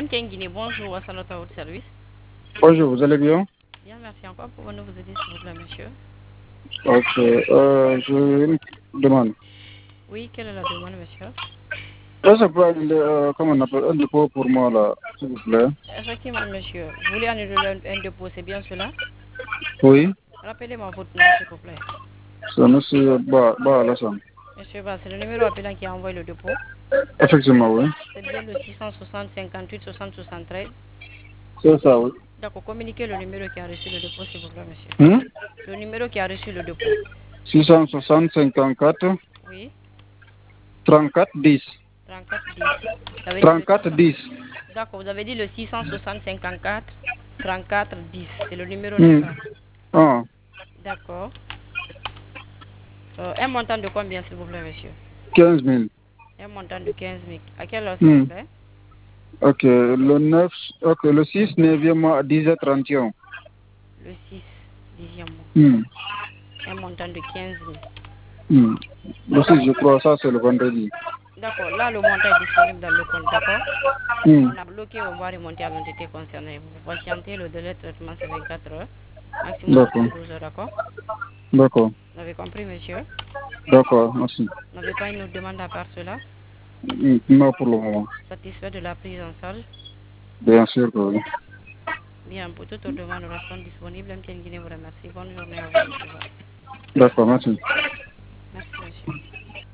MTN Guinée, bonjour, à notre votre service. Bonjour, vous allez bien? Bien, merci encore. Pouvons-nous vous aider, s'il vous plaît, monsieur? Ok, je une demande. Oui, quelle est la demande, monsieur? Est-ce que vous comment on appelle, un dépôt pour moi là, s'il vous plaît? Effectivement, monsieur. Vous voulez annuler un dépôt, c'est bien cela? Oui, Rappelez-moi votre nom, s'il vous plaît. c'est monsieur Ba Alassane. Monsieur Bas, c'est le numéro appelant qui a envoyé le dépôt. Effectivement, oui. C'est bien le 660 58 60 73. C'est ça, oui. D'accord, communiquez le numéro qui a reçu le dépôt, s'il vous plaît, monsieur. Hmm? Le numéro qui a reçu le dépôt. 660 54 Oui, 34 10. 34 10. Vous avez dit le 34 600. 10. D'accord, vous avez dit le 660 54 34 10. C'est le numéro, n'est-ce Hmm. pas? Ah, D'accord. Un montant de combien, s'il vous plaît, monsieur? 15 000. Un montant de 15 000. À quelle heure, s'il vous Hmm. plaît? Ok, le 9, ok, le 6, 9e mois à 10h31. Le 6, 10e mois. Hmm. Un montant de 15 000. Hmm. Le 6, je crois, ça c'est le vendredi. D'accord, là, le montant est disponible dans le compte, d'accord? Hmm. On a bloqué, on va remonter à l'entité concernée. Vous patientez, le délai de traitement, c'est 24 heures. Maximum D'accord, 72 heures, d'accord? d'accord, Vous avez compris, monsieur? d'accord, merci. Vous n'avez pas une autre demande à part cela? Non, pour le moment. Satisfait de la prise en charge? Bien sûr que oui. Bien, pour toute autre demande, nous restons disponibles. MTN Guinée vous remercie. Bonne journée à vous, monsieur. D'accord, merci.